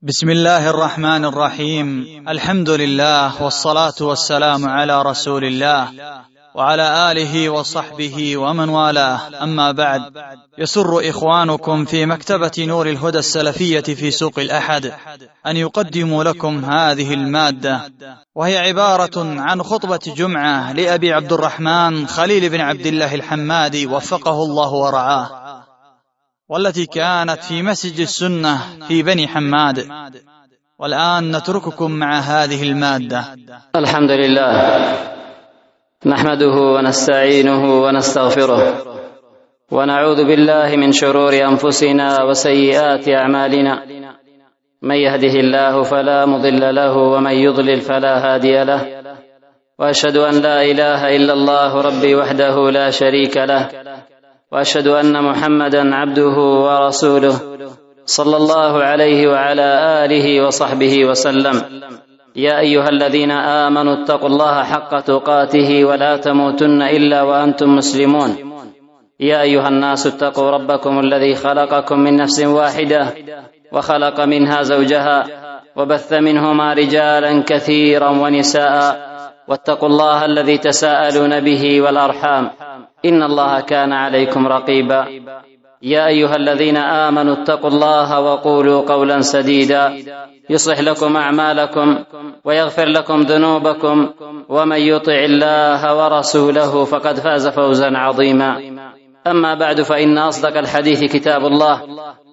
بسم الله الرحمن الرحيم. الحمد لله والصلاة والسلام على رسول الله وعلى آله وصحبه ومن والاه، أما بعد، يسر إخوانكم في مكتبة نور الهدى السلفية في سوق الأحد أن يقدموا لكم هذه المادة، وهي عبارة عن خطبة جمعة لأبي عبد الرحمن خليل بن عبد الله الحمادي وفقه الله ورعاه، والتي كانت في مسجد السنة في بني حماد. والآن نترككم مع هذه المادة. الحمد لله نحمده ونستعينه ونستغفره، ونعوذ بالله من شرور أنفسنا وسيئات أعمالنا. من يهده الله فلا مضل له، ومن يضلل فلا هادي له. وأشهد أن لا إله إلا الله ربي وحده لا شريك له، وأشهد أن محمدا عبده ورسوله صلى الله عليه وعلى آله وصحبه وسلم. يا أيها الذين آمنوا اتقوا الله حق تقاته ولا تموتن إلا وأنتم مسلمون. يا أيها الناس اتقوا ربكم الذي خلقكم من نفس واحدة وخلق منها زوجها وبث منهما رجالا كثيرا ونساء، واتقوا الله الذي تساءلون به والأرحام، إن الله كان عليكم رقيبا. يا أيها الذين آمنوا اتقوا الله وقولوا قولا سديدا يصلح لكم أعمالكم ويغفر لكم ذنوبكم، ومن يطع الله ورسوله فقد فاز فوزا عظيما. أما بعد، فإن أصدق الحديث كتاب الله،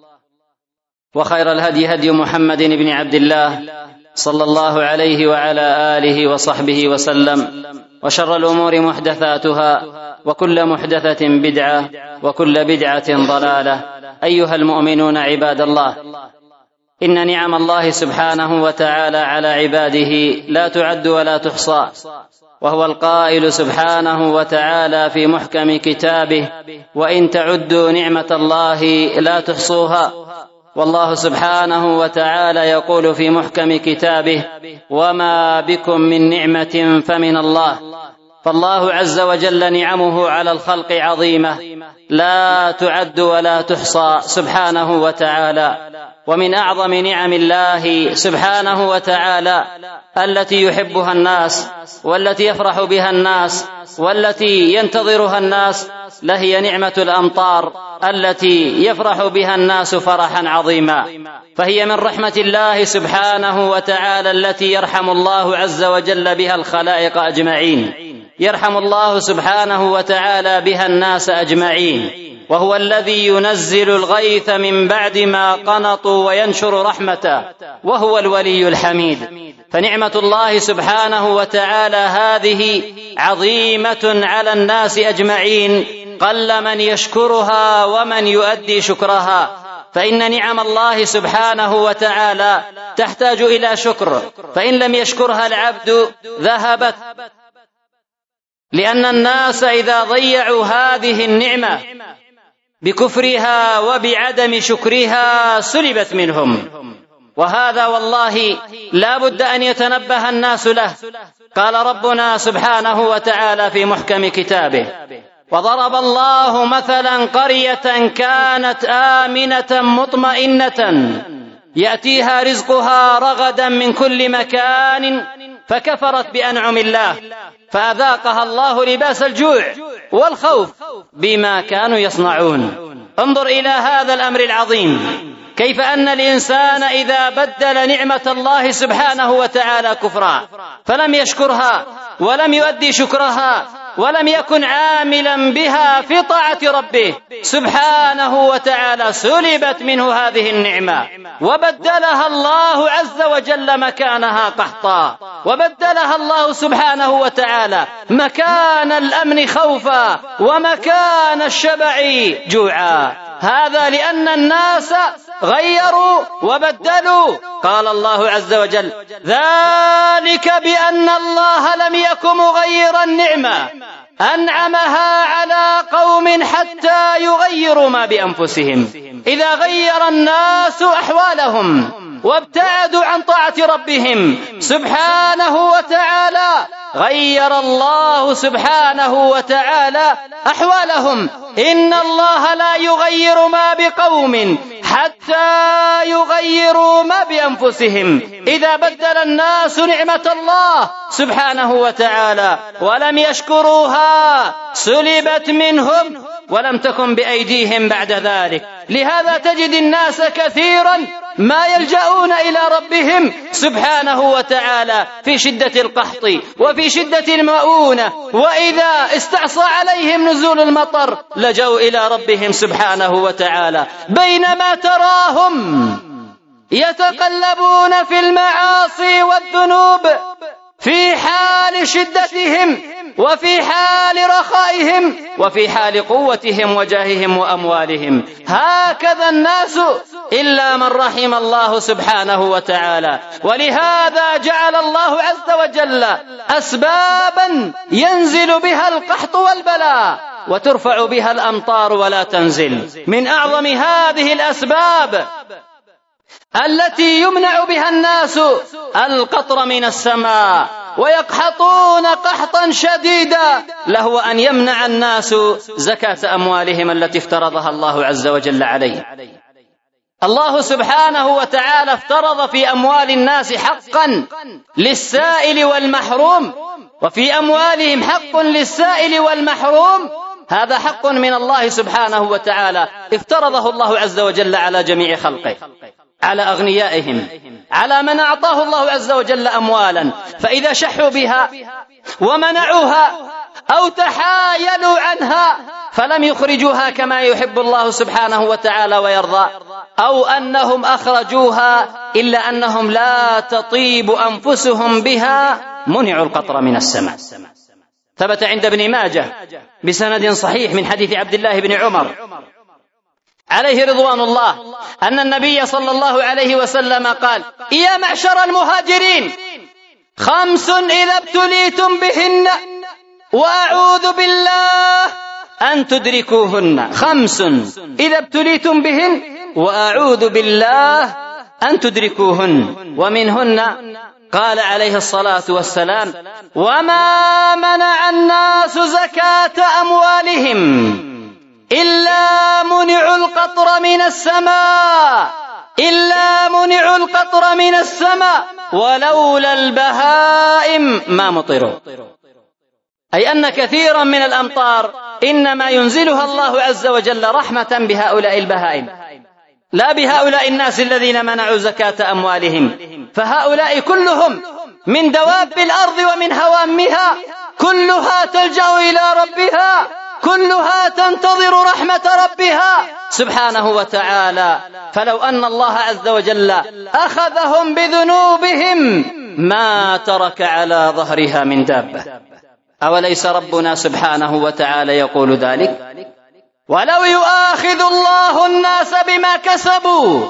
وخير الهدي هدي محمد بن عبد الله صلى الله عليه وعلى آله وصحبه وسلم. وشر الأمور محدثاتها، وكل محدثة بدعة، وكل بدعة ضلالة. أيها المؤمنون عباد الله، إن نعم الله سبحانه وتعالى على عباده لا تعد ولا تحصى، وهو القائل سبحانه وتعالى في محكم كتابه: وإن تعدوا نعمة الله لا تحصوها. والله سبحانه وتعالى يقول في محكم كتابه: وما بكم من نعمة فمن الله. فالله عز وجل نعمه على الخلق عظيمة لا تعد ولا تحصى سبحانه وتعالى. ومن أعظم نعم الله سبحانه وتعالى التي يحبها الناس، والتي يفرح بها الناس، والتي ينتظرها الناس، لهي نعمة الأمطار التي يفرح بها الناس فرحا عظيما. فهي من رحمة الله سبحانه وتعالى التي يرحم الله عز وجل بها الخلائق أجمعين، يرحم الله سبحانه وتعالى بها الناس أجمعين. وهو الذي ينزل الغيث من بعد ما قنطوا وينشر رحمته، وهو الولي الحميد. فنعمة الله سبحانه وتعالى هذه عظيمة على الناس أجمعين، قل من يشكرها ومن يؤدي شكرها. فإن نعم الله سبحانه وتعالى تحتاج إلى شكر، فإن لم يشكرها العبد ذهبت، لأن الناس إذا ضيعوا هذه النعمة بكفرها وبعدم شكرها سلبت منهم، وهذا والله لا بد أن يتنبه الناس له. قال ربنا سبحانه وتعالى في محكم كتابه: وضرب الله مثلا قرية كانت آمنة مطمئنة يأتيها رزقها رغدا من كل مكان فكفرت بأنعم الله فأذاقها الله لباس الجوع والخوف بما كانوا يصنعون. انظر إلى هذا الأمر العظيم، كيف أن الإنسان إذا بدل نعمة الله سبحانه وتعالى كفرا فلم يشكرها ولم يؤدي شكرها ولم يكن عاملا بها في طاعة ربه سبحانه وتعالى، سلبت منه هذه النعمة وبدلها الله عز وجل مكانها قحطا، وبدلها الله سبحانه وتعالى مكان الأمن خوفا، ومكان الشبع جوعا. هذا لأن الناس غيروا وبدلوا. قال الله عز وجل: ذلك بأن الله لم يكن مغيرا نعمة أنعمها على قوم حتى يغيروا ما بأنفسهم. إذا غير الناس أحوالهم وابتعدوا عن طاعة ربهم سبحانه وتعالى، غير الله سبحانه وتعالى أحوالهم. إن الله لا يغير ما بقوم حتى يغيروا يغيروا ما بأنفسهم. إذا بدل الناس نعمة الله سبحانه وتعالى ولم يشكروها سلبت منهم ولم تكن بأيديهم بعد ذلك. لهذا تجد الناس كثيرا ما يلجؤون إلى ربهم سبحانه وتعالى في شدة القحط وفي شدة المؤونة، وإذا استعصى عليهم نزول المطر لجوا إلى ربهم سبحانه وتعالى، بينما تراهم يتقلبون في المعاصي والذنوب في حال شدتهم وفي حال رخائهم وفي حال قوتهم وجاههم وأموالهم. هكذا الناس إلا من رحم الله سبحانه وتعالى. ولهذا جعل الله عز وجل أسبابا ينزل بها القحط والبلاء وترفع بها الأمطار ولا تنزل. من أعظم هذه الأسباب التي يمنع بها الناس القطر من السماء ويقحطون قحطا شديدا لهو أن يمنع الناس زكاة أموالهم التي افترضها الله عز وجل عليه. الله سبحانه وتعالى افترض في أموال الناس حقا للسائل والمحروم، وفي أموالهم حق للسائل والمحروم. هذا حق من الله سبحانه وتعالى افترضه الله عز وجل على جميع خلقه، على أغنيائهم، على من أعطاه الله عز وجل أموالا، فإذا شحوا بها ومنعوها أو تحايلوا عنها فلم يخرجوها كما يحب الله سبحانه وتعالى ويرضى، أو أنهم أخرجوها إلا أنهم لا تطيب أنفسهم بها، منعوا القطر من السماء. ثبت عند ابن ماجه بسند صحيح من حديث عبد الله بن عمر عليه رضوان الله أن النبي صلى الله عليه وسلم قال: يا معشر المهاجرين، 5 إذا ابتليتم بهن وأعوذ بالله أن تدركوهن. 5 إذا ابتليتم بهن وأعوذ بالله أن تدركوهن. ومنهن قال عليه الصلاة والسلام: وما منع الناس زكاة أموالهم إلا منعوا القطر من السماء، إلا منعوا القطر من السماء ولولا البهائم ما مطروا. أي أن كثيرا من الأمطار إنما ينزلها الله عز وجل رحمة بهؤلاء البهائم، لا بهؤلاء الناس الذين منعوا زكاة أموالهم. فهؤلاء كلهم من دواب الأرض ومن هوامها، كلها تلجأ إلى ربها، كلها تنتظر رحمة ربها سبحانه وتعالى. فلو أن الله عز وجل أخذهم بذنوبهم ما ترك على ظهرها من دابة. أوليس ربنا سبحانه وتعالى يقول ذلك؟ ولو يؤاخذ الله الناس بما كسبوا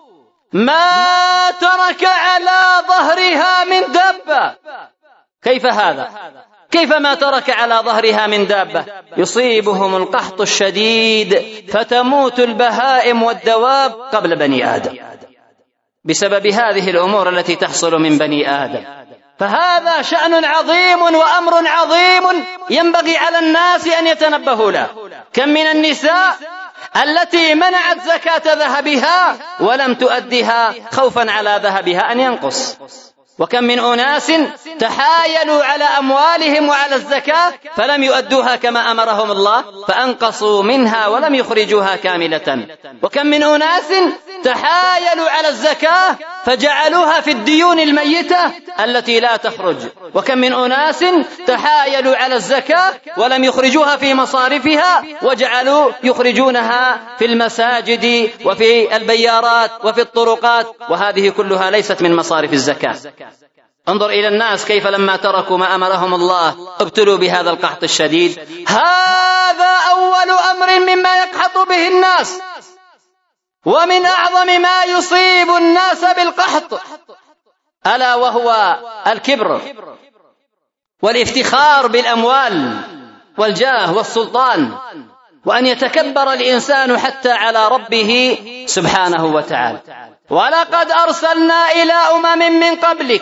ما ترك على ظهرها من دابة. كيف هذا؟ كيف ما ترك على ظهرها من دابة؟ يصيبهم القحط الشديد فتموت البهائم والدواب قبل بني آدم بسبب هذه الأمور التي تحصل من بني آدم. فهذا شأن عظيم وأمر عظيم ينبغي على الناس أن يتنبهوا له. كم من النساء التي منعت زكاة ذهبها ولم تؤدها خوفا على ذهبها أن ينقص، وكم من أناس تحايلوا على أموالهم وعلى الزكاة فلم يؤدوها كما أمرهم الله فأنقصوا منها ولم يخرجوها كاملة، وكم من أناس تحايلوا على الزكاة فجعلوها في الديون الميتة التي لا تخرج، وكم من أناس تحايلوا على الزكاة ولم يخرجوها في مصارفها وجعلوا يخرجونها في المساجد وفي البيارات وفي الطرقات، وهذه كلها ليست من مصارف الزكاة. انظر إلى الناس كيف لما تركوا ما أمرهم الله ابتلوا بهذا القحط الشديد. هذا أول أمر مما يقحط به الناس، ومن أعظم ما يصيب الناس بالقحط ألا وهو الكبر والافتخار بالأموال والجاه والسلطان، وأن يتكبر الإنسان حتى على ربه سبحانه وتعالى. ولقد أرسلنا إلى أمم من قبلك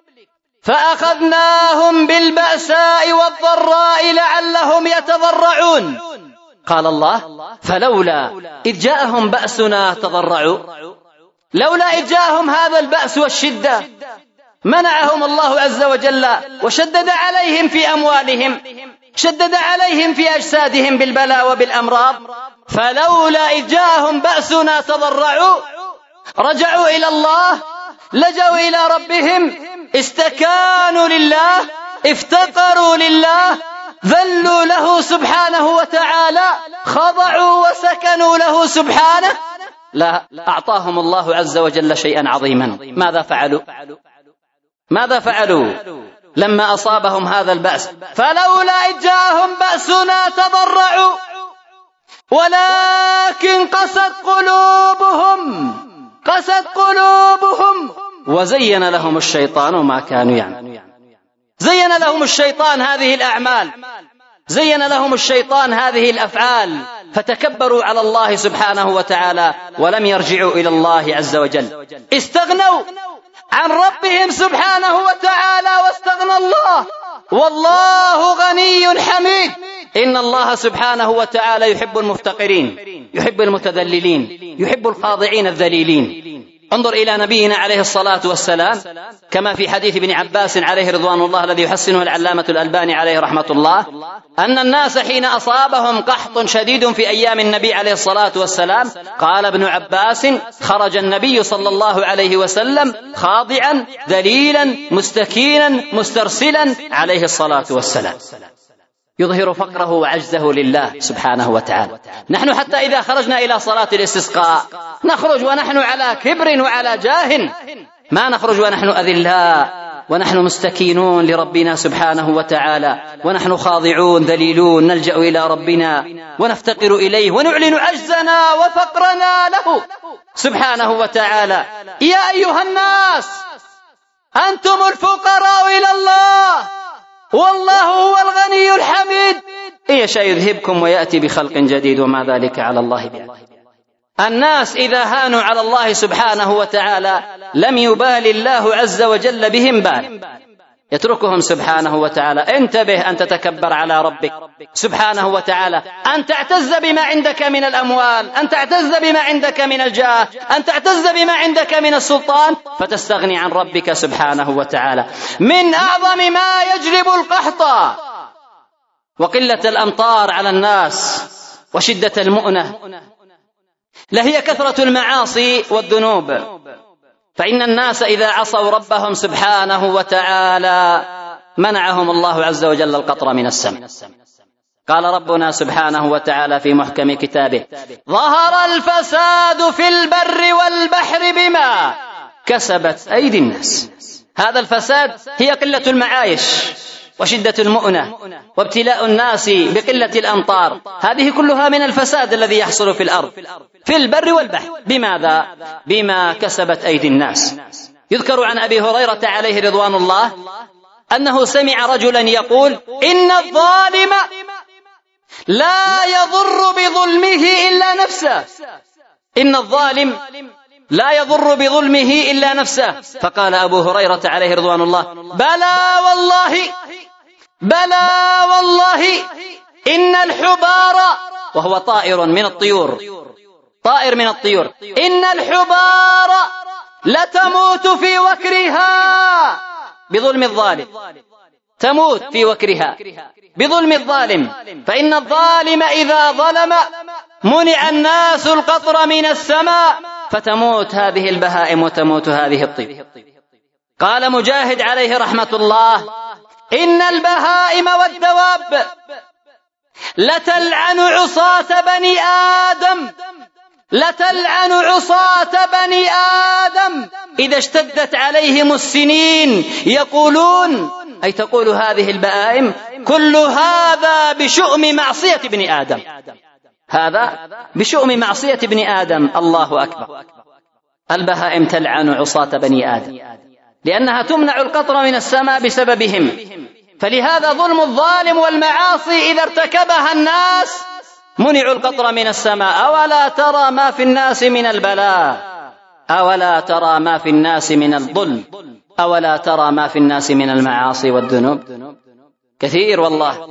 فأخذناهم بالبأساء والضراء لعلهم يتضرعون. قال الله: فلولا إذ جاءهم بأسنا تضرعوا. لولا إذ جاءهم هذا البأس والشدة منعهم الله عز وجل وشدد عليهم في أموالهم، شدد عليهم في أجسادهم بالبلاء وبالأمراض. فلولا إذ جاءهم بأسنا تضرعوا، رجعوا إلى الله، لجوا إلى ربهم، استكانوا لله، افتقروا لله، ذلوا له سبحانه وتعالى، خضعوا وسكنوا له سبحانه، لا أعطاهم الله عز وجل شيئا عظيما. ماذا فعلوا لما أصابهم هذا البأس؟ فلولا إذ جاءهم بأسنا تضرعوا ولكن قست قلوبهم وزين لهم الشيطان ما كانوا يعملون. زين لهم الشيطان هذه الأعمال، زين لهم الشيطان هذه الأفعال، فتكبروا على الله سبحانه وتعالى ولم يرجعوا إلى الله عز وجل، استغنوا عن ربهم سبحانه وتعالى واستغنى الله، والله غني حميد. إن الله سبحانه وتعالى يحب المفتقرين، يحب المتذللين، يحب الخاضعين الذليلين. انظر إلى نبينا عليه الصلاة والسلام كما في حديث ابن عباس عليه رضوان الله الذي يحسنه العلامة الألباني عليه رحمة الله، أن الناس حين أصابهم قحط شديد في أيام النبي عليه الصلاة والسلام، قال ابن عباس: خرج النبي صلى الله عليه وسلم خاضعا ذليلا مستكينا مسترسلا عليه الصلاة والسلام، يظهر فقره وعجزه لله سبحانه وتعالى. نحن حتى إذا خرجنا إلى صلاة الاستسقاء نخرج ونحن على كبر وعلى جاه، ما نخرج ونحن أذلاء، ونحن مستكينون لربنا سبحانه وتعالى، ونحن خاضعون ذليلون، نلجأ إلى ربنا ونفتقر إليه ونعلن عجزنا وفقرنا له سبحانه وتعالى. يا أيها الناس أنتم الفقراء إلى الله والله هو الغني الحميد، إن يشاء يذهبكم ويأتي بخلق جديد وما ذلك على الله بعزيز. الناس إذا هانوا على الله سبحانه وتعالى لم يبال الله عز وجل بهم بال، يتركهم سبحانه وتعالى. انتبه أن تتكبر على ربك سبحانه وتعالى، أن تعتز بما عندك من الأموال، أن تعتز بما عندك من الجاه، أن تعتز بما عندك من السلطان، فتستغني عن ربك سبحانه وتعالى. من أعظم ما يجلب القحط وقلة الأمطار على الناس وشدة المؤنة لهي كثرة المعاصي والذنوب، فإن الناس إذا عصوا ربهم سبحانه وتعالى منعهم الله عز وجل القطر من السماء. قال ربنا سبحانه وتعالى في محكم كتابه: ظهر الفساد في البر والبحر بما كسبت أيدي الناس. هذا الفساد هي قلة المعايش وشدة المؤنة وابتلاء الناس بقلة الأمطار، هذه كلها من الفساد الذي يحصل في الأرض في البر والبحر. بماذا؟ بما كسبت أيدي الناس. يذكر عن أبي هريرة عليه رضوان الله أنه سمع رجلا يقول: إن الظالم لا يضر بظلمه إلا نفسه، إن الظالم لا يضر بظلمه إلا نفسه. فقال أبو هريرة عليه رضوان الله: بلى والله إن الحبار، وهو طائر من الطيور، طائر من الطيور، إن الحبار لتموت في وكرها بظلم الظالم، تموت في وكرها بظلم الظالم، فإن الظالم إذا ظلم منع الناس القطر من السماء فتموت هذه البهائم وتموت هذه الطير. قال مجاهد عليه رحمة الله: إن البهائم والدواب لتلعن عصاة بني آدم، لتلعن عصاة بني آدم إذا اشتدت عليهم السنين، يقولون، أي تقول هذه البهائم: كل هذا بشؤم معصية ابن آدم، هذا بشؤم معصية ابن آدم. الله أكبر. البهائم تلعن عصاة بني آدم لأنها تمنع القطر من السماء بسببهم. فلهذا ظلم الظالم والمعاصي إذا ارتكبها الناس منعوا القطر من السماء. أولا ترى ما في الناس من البلاء، أولا ترى ما في الناس من الظلم، أولا ترى ما في الناس من المعاصي والذنوب. كثير والله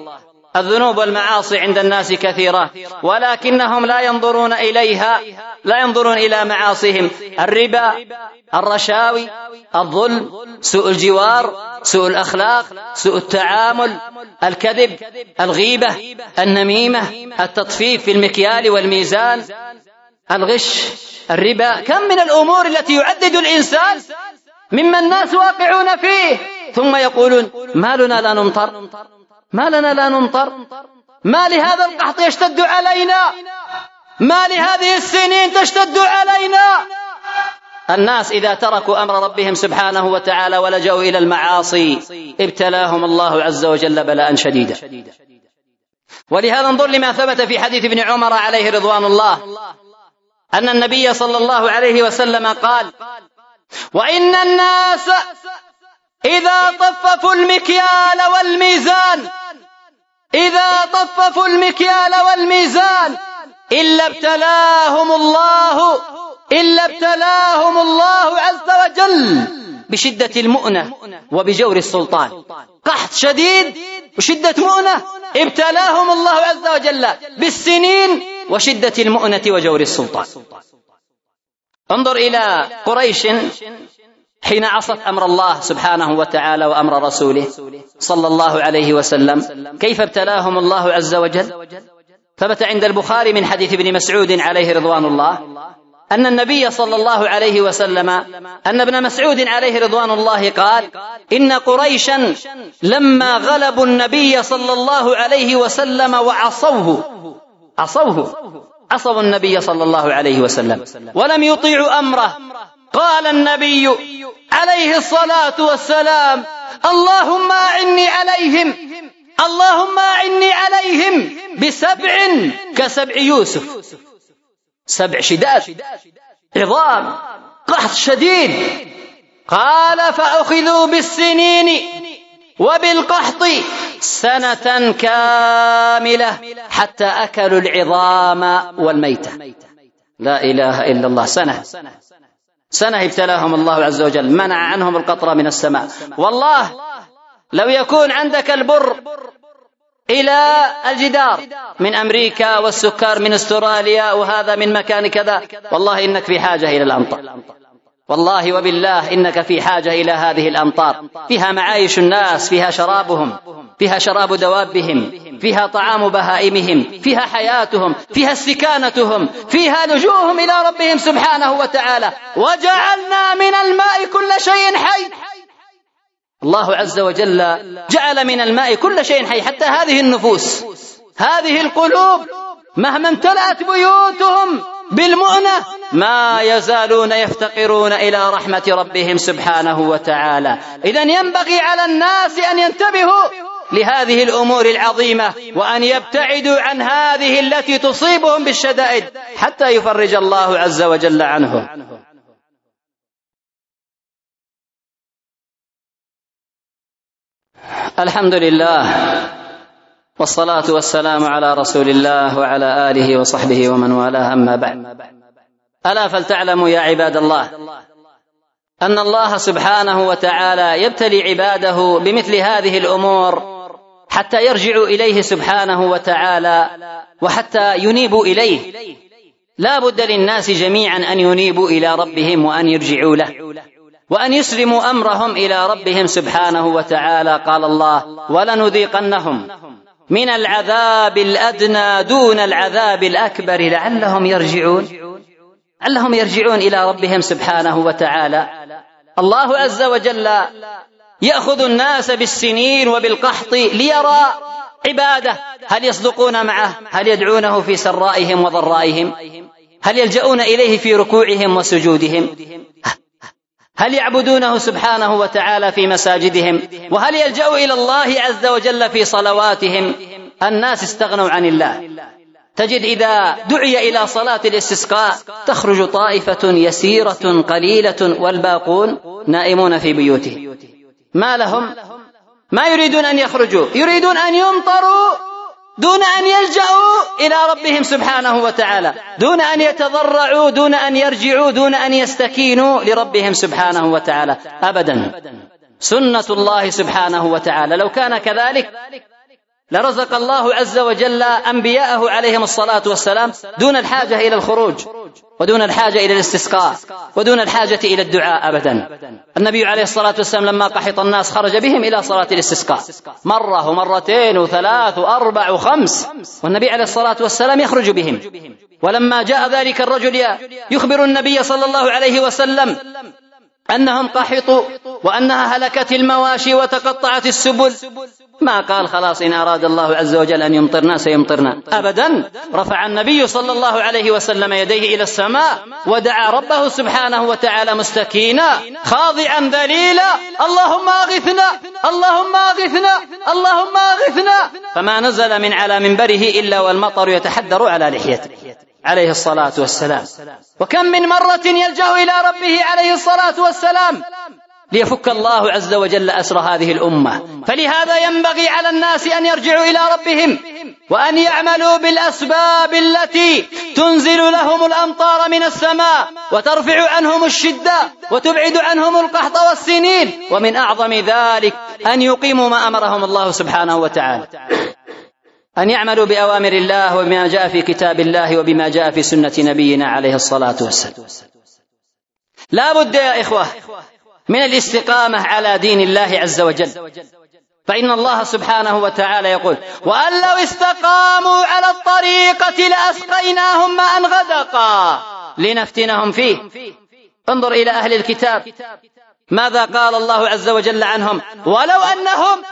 الذنوب والمعاصي عند الناس كثيرة، ولكنهم لا ينظرون إليها، لا ينظرون إلى معاصيهم: الربا، الرشاوي، الظلم، سوء الجوار، سوء الأخلاق، سوء التعامل، الكذب، الغيبة، النميمة، التطفيف في المكيال والميزان، الغش، الربا. كم من الأمور التي يعدد الإنسان مما الناس واقعون فيه، ثم يقولون: ما لنا لا نمطر، ما لنا لا نمطر، ما لهذا القحط يشتد علينا، ما لهذه السنين تشتد علينا. الناس إذا تركوا أمر ربهم سبحانه وتعالى ولجأوا إلى المعاصي ابتلاهم الله عز وجل بلاء شديدا. ولهذا انظر لما ثبت في حديث ابن عمر عليه رضوان الله أن النبي صلى الله عليه وسلم قال: وإن الناس إذا طففوا المكيال والميزان، إذا طففوا المكيال والميزان إلا ابتلاهم الله عز وجل بشدة المؤنة وبجور السلطان. قحط شديد وشدة مؤنة، ابتلاهم الله عز وجل بالسنين وشدة المؤنة وجور السلطان. انظر إلى قريش حين عصت أمر الله سبحانه وتعالى وأمر رسوله صلى الله عليه وسلم، كيف ابتلاهم الله عز وجل. ثبت عند البخاري من حديث ابن مسعود عليه رضوان الله أن النبي صلى الله عليه وسلم أن ابن مسعود عليه رضوان الله قال: إن قريشا لما غلبوا النبي صلى الله عليه وسلم عصوا النبي صلى الله عليه وسلم ولم يطيعوا أمره، قال النبي عليه الصلاة والسلام: اللهم أعني عليهم بسبع كسبع يوسف. 7 شداد عظام، قحط شديد. قال: فأخذوا بالسنين وبالقحط سنة كاملة حتى أكلوا العظام والميتة. لا إله إلا الله. سنة ابتلاهم الله عز وجل، منع عنهم القطرة من السماء. والله لو يكون عندك البر إلى الجدار من أمريكا والسكر من أستراليا وهذا من مكان كذا، والله إنك في حاجة إلى الأمطار، والله وبالله إنك في حاجة إلى هذه الأمطار. فيها معايش الناس، فيها شرابهم، فيها شراب دوابهم، فيها طعام بهائمهم، فيها حياتهم، فيها استكانتهم، فيها لجوءهم إلى ربهم سبحانه وتعالى. وجعلنا من الماء كل شيء حي. الله عز وجل جعل من الماء كل شيء حي، حتى هذه النفوس، هذه القلوب، مهما امتلأت بيوتهم بالمؤنة ما يزالون يفتقرون إلى رحمة ربهم سبحانه وتعالى. إذن ينبغي على الناس أن ينتبهوا لهذه الأمور العظيمة وأن يبتعدوا عن هذه التي تصيبهم بالشدائد حتى يفرج الله عز وجل عنهم. الحمد لله والصلاة والسلام على رسول الله وعلى آله وصحبه ومن والاه، أما بعد. ألا فلتعلموا يا عباد الله أن الله سبحانه وتعالى يبتلي عباده بمثل هذه الأمور حتى يرجعوا إليه سبحانه وتعالى وحتى ينيبوا إليه. لا بد للناس جميعا أن ينيبوا إلى ربهم وأن يرجعوا له وأن يسلموا أمرهم إلى ربهم سبحانه وتعالى. قال الله: ولنذيقنهم من العذاب الأدنى دون العذاب الأكبر لعلهم يرجعون إلى ربهم سبحانه وتعالى. الله عز وجل يأخذ الناس بالسنين وبالقحط ليرى عباده هل يصدقون معه، هل يدعونه في سرائهم وضرائهم، هل يلجؤون إليه في ركوعهم وسجودهم، هل يعبدونه سبحانه وتعالى في مساجدهم، وهل يلجأوا إلى الله عز وجل في صلواتهم. الناس استغنوا عن الله. تجد إذا دعي إلى صلاة الاستسقاء تخرج طائفة يسيرة قليلة والباقون نائمون في بيوتهم. ما لهم؟ ما يريدون أن يخرجوا، يريدون أن يمطروا دون أن يلجأوا إلى ربهم سبحانه وتعالى، دون أن يتضرعوا، دون أن يرجعوا، دون أن يستكينوا لربهم سبحانه وتعالى. أبدا، سنة الله سبحانه وتعالى. لو كان كذلك لرزق الله عز وجل أنبياءه عليهم الصلاة والسلام دون الحاجة إلى الخروج ودون الحاجة إلى الاستسقاء ودون الحاجة إلى الدعاء أبدا. النبي عليه الصلاة والسلام لما قحط الناس خرج بهم إلى صلاة الاستسقاء مرة ومرتين وثلاث وأربع وخمس، والنبي عليه الصلاة والسلام يخرج بهم. ولما جاء ذلك الرجل يخبر النبي صلى الله عليه وسلم أنهم قحطوا وأنها هلكت المواشي وتقطعت السبل، ما قال خلاص إن أراد الله عز وجل أن يمطرنا سيمطرنا أبدا. رفع النبي صلى الله عليه وسلم يديه إلى السماء ودعا ربه سبحانه وتعالى مستكينا خاضعا ذليلا: اللهم أغثنا اللهم أغثنا اللهم أغثنا. فما نزل من على منبره إلا والمطر يتحدر على لحيته عليه الصلاة والسلام. وكم من مرة يلجأ إلى ربه عليه الصلاة والسلام ليفك الله عز وجل أسر هذه الأمة. فلهذا ينبغي على الناس أن يرجعوا إلى ربهم وأن يعملوا بالأسباب التي تنزل لهم الأمطار من السماء وترفع عنهم الشدة وتبعد عنهم القحط والسنين. ومن أعظم ذلك أن يقيموا ما أمرهم الله سبحانه وتعالى، أن يعملوا بأوامر الله وبما جاء في كتاب الله وبما جاء في سنة نبينا عليه الصلاة والسلام. لا بد يا إخوة من الاستقامة على دين الله عز وجل، فإن الله سبحانه وتعالى يقول: وأن لو استقاموا على الطريقة لأسقيناهم ماء غدقا لنفتنهم فيه. انظر إلى أهل الكتاب ماذا قال الله عز وجل عنهم: ولو أنهم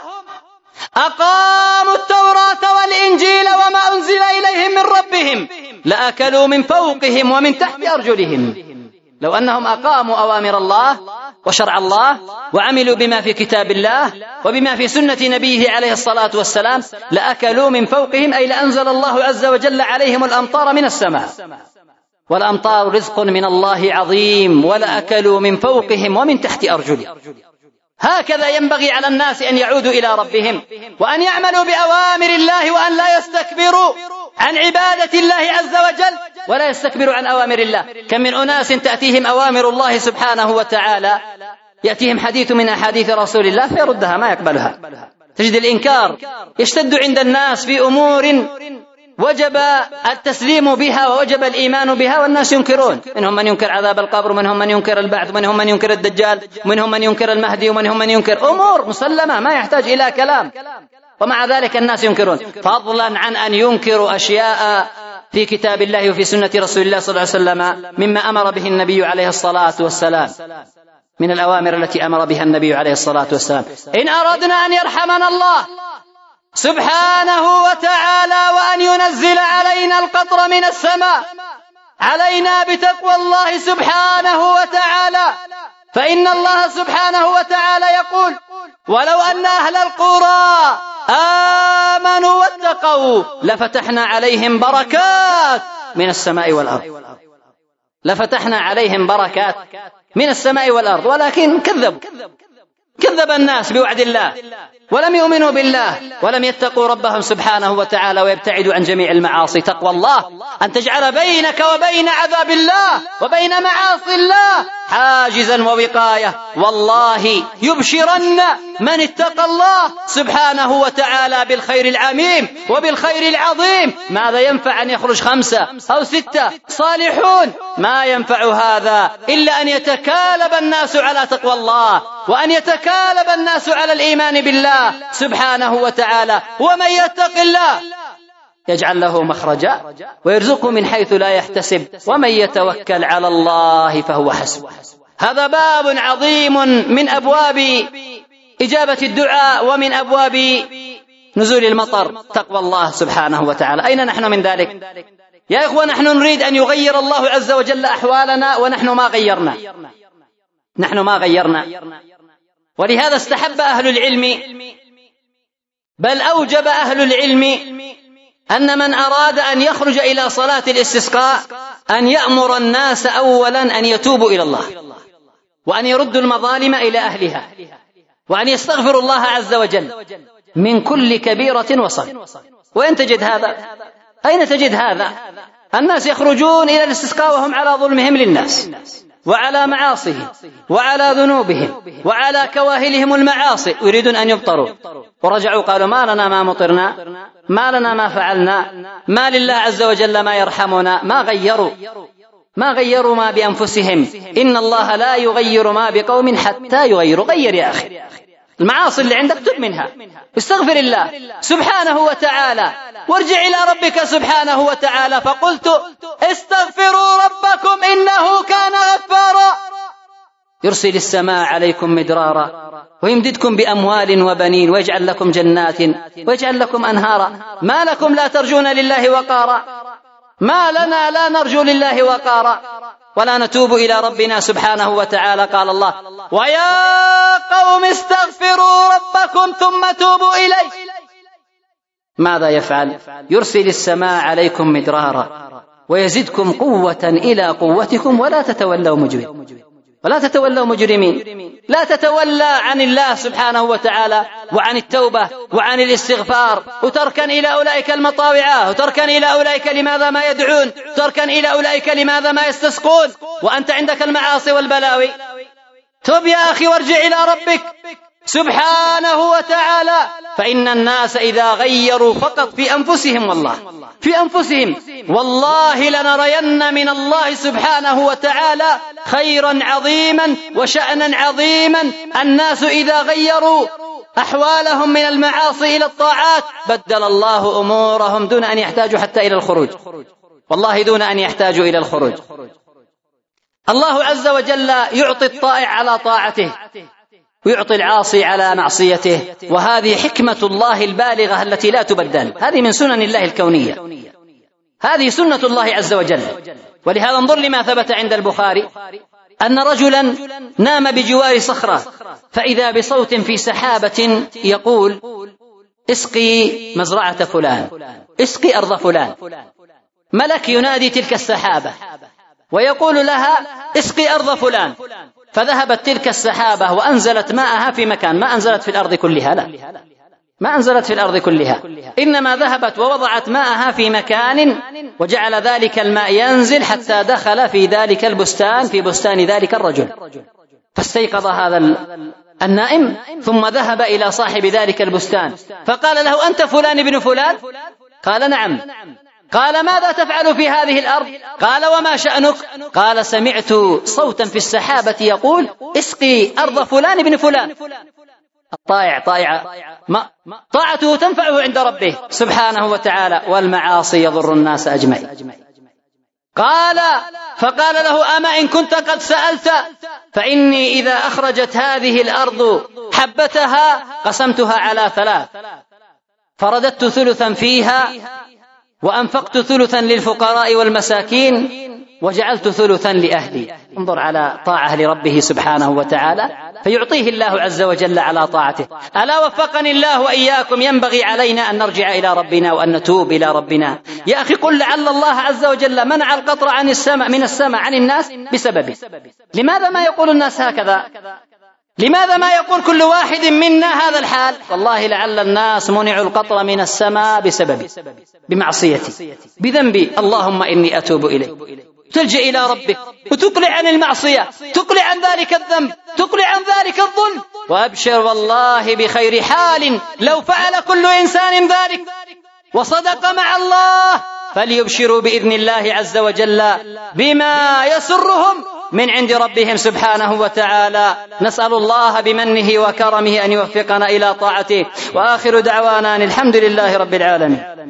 أقاموا التوراة والإنجيل وما أنزل إليهم من ربهم لأكلوا من فوقهم ومن تحت أرجلهم. لو أنهم أقاموا أوامر الله وشرع الله وعملوا بما في كتاب الله وبما في سنة نبيه عليه الصلاة والسلام لأكلوا من فوقهم، أي لأنزل الله عز وجل عليهم الأمطار من السماء، والأمطار رزق من الله عظيم، ولأكلوا من فوقهم ومن تحت أرجلهم. هكذا ينبغي على الناس أن يعودوا إلى ربهم وأن يعملوا بأوامر الله وأن لا يستكبروا عن عبادة الله عز وجل ولا يستكبروا عن أوامر الله. كم من أناس تأتيهم أوامر الله سبحانه وتعالى، يأتيهم حديث من أحاديث رسول الله فيردها ما يقبلها. تجد الإنكار يشتد عند الناس في أمور وجب التسليم بها ووجب الإيمان بها والناس ينكرون. منهم من ينكر عذاب القبر، منهم من ينكر البعث، منهم من ينكر الدجال، منهم من ينكر المهدي، ومنهم من ينكر أمور مسلمة ما يحتاج إلى كلام، ومع ذلك الناس ينكرون، فضلا عن أن ينكروا أشياء في كتاب الله وفي سنة رسول الله صلى الله عليه وسلم مما أمر به النبي عليه الصلاة والسلام، من الأوامر التي أمر بها النبي عليه الصلاة والسلام: إن أردنا أن يرحمنا الله سبحانه وتعالى وأن ينزل علينا القطر من السماء علينا بتقوى الله سبحانه وتعالى، فإن الله سبحانه وتعالى يقول: ولو أن أهل القرى آمنوا واتقوا لفتحنا عليهم بركات من السماء والأرض. لفتحنا عليهم بركات من السماء والأرض، ولكن كذب الناس بوعد الله ولم يؤمنوا بالله ولم يتقوا ربهم سبحانه وتعالى ويبتعدوا عن جميع المعاصي. تقوى الله أن تجعل بينك وبين عذاب الله وبين معاصي الله حاجزا ووقاية. والله يبشرن من اتقى الله سبحانه وتعالى بالخير العميم وبالخير العظيم. ماذا ينفع أن يخرج 5 أو 6 صالحون؟ ما ينفع هذا إلا أن يتكالب الناس على تقوى الله وأن يتكالب الناس على الإيمان بالله سبحانه وتعالى. ومن يتق الله يجعل له مخرجا ويرزقه من حيث لا يحتسب ومن يتوكل على الله فهو حسبه. هذا باب عظيم من أبواب إجابة الدعاء ومن أبواب نزول المطر، تقوى الله سبحانه وتعالى. أين نحن من ذلك يا إخوة؟ نحن نريد أن يغير الله عز وجل أحوالنا ونحن ما غيرنا. ولهذا استحب أهل العلم، بل أوجب أهل العلم، أن من أراد أن يخرج إلى صلاة الاستسقاء أن يأمر الناس أولا أن يتوبوا إلى الله وأن يردوا المظالم إلى أهلها وأن يستغفروا الله عز وجل من كل كبيرة وصغيرة. وين تجد هذا؟ أين تجد هذا؟ الناس يخرجون إلى الاستسقاء وهم على ظلمهم للناس، وعلى معاصيهم وعلى ذنوبهم وعلى كواهلهم المعاصي يريدون أن يبطروا، ورجعوا قالوا ما لنا ما مطرنا، ما لنا ما فعلنا، ما لله عز وجل ما يرحمنا. ما غيروا ما بأنفسهم. إن الله لا يغير ما بقوم حتى يغيروا. غير يا أخي المعاصي اللي عندك، تب منها، استغفر الله سبحانه وتعالى، وارجع إلى ربك سبحانه وتعالى. فقلت استغفروا ربكم إنه كان غفارا يرسل السماء عليكم مدرارا ويمددكم بأموال وبنين ويجعل لكم جنات ويجعل لكم أنهارا. ما لكم لا ترجون لله وقارا؟ ما لنا لا نرجو لله وقارا ولا نتوب إلى ربنا سبحانه وتعالى؟ قال الله ويا قوم استغفروا ربكم ثم توبوا إليه. ماذا يفعل؟ يرسل السماء عليكم مدرارا ويزدكم قوة إلى قوتكم ولا تتولوا مجرمين. لا تتولى عن الله سبحانه وتعالى وعن التوبة وعن الاستغفار، وتركن إلى أولئك المطاوعات، وتركن إلى أولئك لماذا ما يدعون، تركن إلى أولئك لماذا ما يستسقون، وأنت عندك المعاصي والبلاوي. تب يا أخي وارجع إلى ربك سبحانه وتعالى. فإن الناس إذا غيروا فقط في أنفسهم والله لنرين من الله سبحانه وتعالى خيرا عظيما وشأنا عظيما. الناس إذا غيروا أحوالهم من المعاصي إلى الطاعات بدل الله أمورهم دون أن يحتاجوا حتى إلى الخروج، والله دون أن يحتاجوا إلى الخروج. الله عز وجل يعطي الطائع على طاعته ويعطي العاصي على معصيته، وهذه حكمة الله البالغة التي لا تبدل. هذه من سنن الله الكونية، هذه سنة الله عز وجل. ولهذا انظر لما ثبت عند البخاري أن رجلا نام بجوار صخرة فإذا بصوت في سحابة يقول اسقي مزرعة فلان، اسقي أرض فلان. ملك ينادي تلك السحابة ويقول لها اسقي أرض فلان، فذهبت تلك السحابة وأنزلت ماءها في مكان، ما أنزلت في الأرض كلها، لا، ما أنزلت في الأرض كلها، إنما ذهبت ووضعت ماءها في مكان وجعل ذلك الماء ينزل حتى دخل في ذلك البستان، في بستان ذلك الرجل. فاستيقظ هذا النائم ثم ذهب إلى صاحب ذلك البستان فقال له أنت فلان ابن فلان؟ قال نعم. قال ماذا تفعل في هذه الأرض؟ قال وما شأنك؟ قال سمعت صوتا في السحابة يقول اسقي أرض فلان ابن فلان. الطائع طاعته تنفعه عند ربه سبحانه وتعالى، والمعاصي يضر الناس أجمعين. فقال له أما إن كنت قد سألت فإني إذا أخرجت هذه الأرض حبتها قسمتها على 3، فرددت ثلثا فيها وأنفقت ثلثا للفقراء والمساكين وجعلت ثلثا لأهلي. انظر على طاعة لربه سبحانه وتعالى فيعطيه الله عز وجل على طاعته. ألا وفقني الله وإياكم، ينبغي علينا أن نرجع إلى ربنا وأن نتوب إلى ربنا. يا أخي قل لعل الله عز وجل منع القطر من السماء عن الناس بسببه. لماذا ما يقول الناس هكذا؟ لماذا ما يقول كل واحد منا هذا الحال؟ والله لعل الناس منعوا القطر من السماء بسببي، بمعصيتي، بذنبي. اللهم إني أتوب إليك. تلجأ إلى ربك وتقلع عن المعصية، تقلع عن ذلك الذنب، تقلع عن ذلك الظلم، وأبشر والله بخير حال لو فعل كل إنسان ذلك وصدق مع الله فليبشروا بإذن الله عز وجل بما يسرهم من عند ربهم سبحانه وتعالى. نسأل الله بمنه وكرمه أن يوفقنا إلى طاعته، وآخر دعوانا الحمد لله رب العالمين.